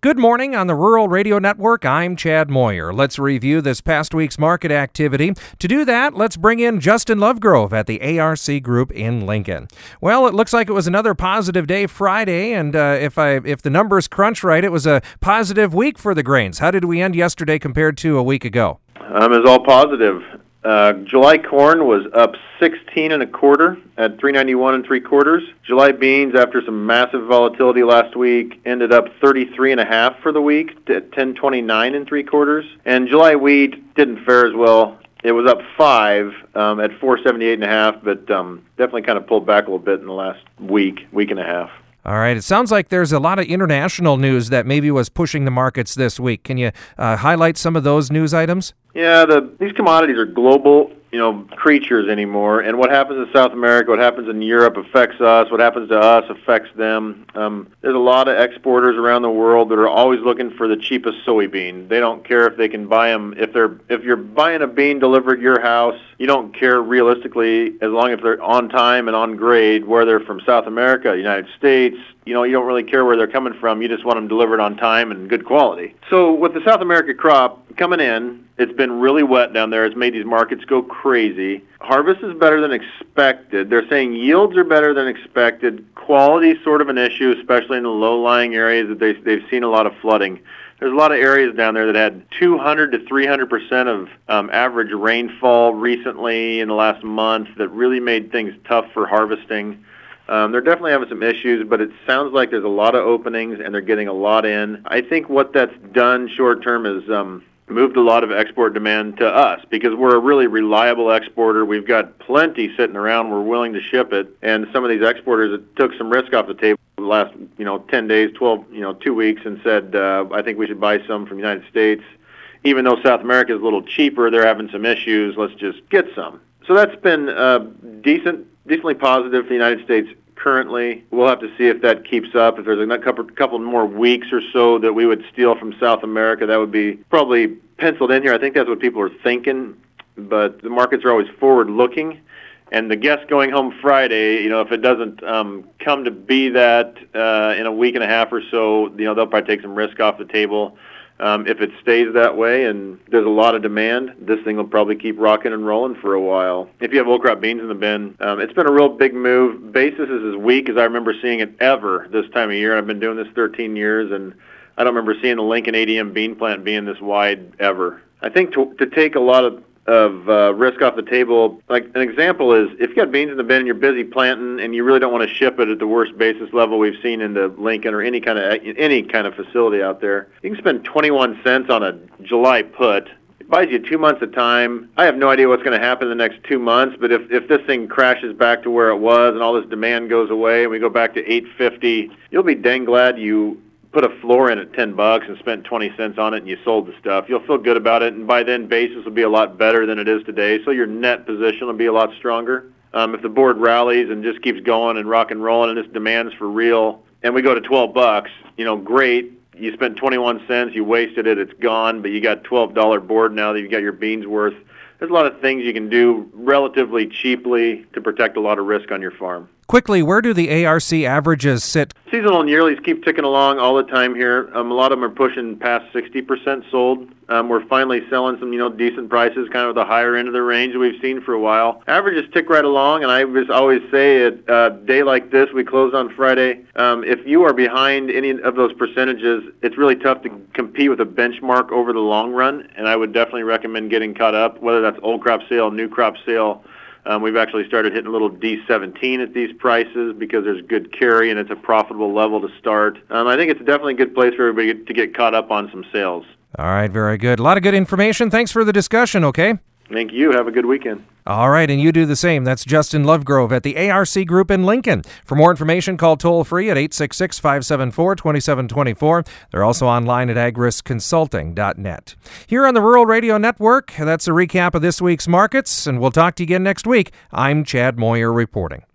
Good morning on the Rural Radio Network. I'm Chad Moyer. Let's review this past week's market activity. To do that, let's bring in Justin Lovegrove at the ARC Group in Lincoln. Well, it looks like it was another positive day Friday, and if the numbers crunch right, it was a positive week for the grains. How did we end yesterday compared to a week ago? It was all positive. July corn was up 16 1/4 at 391 3/4. July beans, after some massive volatility last week, ended up 33 1/2 for the week at 1029 3/4. And July wheat didn't fare as well. It was up 5 at 478 1/2, but definitely kind of pulled back a little bit in the last week and a half. All right. It sounds like there's a lot of international news that maybe was pushing the markets this week. Can you highlight some of those news items? Yeah, these commodities are global, creatures anymore. And what happens in South America, what happens in Europe affects us. What happens to us affects them. There's a lot of exporters around the world that are always looking for the cheapest soybean. They don't care if they can buy them. If you're buying a bean delivered to your house, you don't care realistically, as long as they're on time and on grade, where they're from South America, United States. You don't really care where they're coming from. You just want them delivered on time and good quality. So with the South America crop coming in, it's been really wet down there. It's made these markets go crazy. Harvest is better than expected. They're saying yields are better than expected. Quality is sort of an issue, especially in the low-lying areas that they've seen a lot of flooding. There's a lot of areas down there that had 200 to 300% of average rainfall recently in the last month that really made things tough for harvesting. They're definitely having some issues, but it sounds like there's a lot of openings and they're getting a lot in. I think what that's done short term is moved a lot of export demand to us because we're a really reliable exporter. We've got plenty sitting around. We're willing to ship it. And some of these exporters that took some risk off the table the last 10 days, 12, 2 weeks and said, I think we should buy some from the United States. Even though South America is a little cheaper, they're having some issues. Let's just get some. So that's been decently positive for the United States currently. We'll have to see if that keeps up. If there's a couple more weeks or so that we would steal from South America, that would be probably penciled in here. I think that's what people are thinking, but the markets are always forward-looking. And the guess going home Friday, if it doesn't come to be that in a week and a half or so, they'll probably take some risk off the table. If it stays that way and there's a lot of demand, this thing will probably keep rocking and rolling for a while. If you have old crop beans in the bin, it's been a real big move. Basis is as weak as I remember seeing it ever this time of year. I've been doing this 13 years, and I don't remember seeing the Lincoln ADM bean plant being this wide ever. I think to take a lot of risk off the table, like an example is if you got beans in the bin and you're busy planting and you really don't want to ship it at the worst basis level we've seen into Lincoln or any kind of facility out there, you can spend 21 cents on a July put. It buys you 2 months of time. I have no idea what's going to happen in the next 2 months, but if this thing crashes back to where it was and all this demand goes away and we go back to $8.50, you'll be dang glad you put a floor in at $10 and spent 20 cents on it and you sold the stuff. You'll feel good about it, and by then basis will be a lot better than it is today, so your net position will be a lot stronger. If the board rallies and just keeps going and rock and rolling and this demand's for real and we go to $12, great. You spent 21 cents, you wasted it, it's gone, but you got $12 board now that you got your beans worth. There's a lot of things you can do relatively cheaply to protect a lot of risk on your farm. Quickly, where do the ARC averages sit? Seasonal and yearlies keep ticking along all the time here. A lot of them are pushing past 60% sold. We're finally selling some, decent prices, kind of the higher end of the range that we've seen for a while. Averages tick right along, and I just always say at a day like this, we close on Friday. If you are behind any of those percentages, it's really tough to compete with a benchmark over the long run, and I would definitely recommend getting caught up, whether that's old crop sale, new crop sale. We've actually started hitting a little D17 at these prices because there's good carry and it's a profitable level to start. I think it's definitely a good place for everybody to get caught up on some sales. All right, very good. A lot of good information. Thanks for the discussion, okay? Thank you. Have a good weekend. All right, and you do the same. That's Justin Lovegrove at the ARC Group in Lincoln. For more information, call toll-free at 866-574-2724. They're also online at agrisconsulting.net. Here on the Rural Radio Network, that's a recap of this week's markets, and we'll talk to you again next week. I'm Chad Moyer reporting.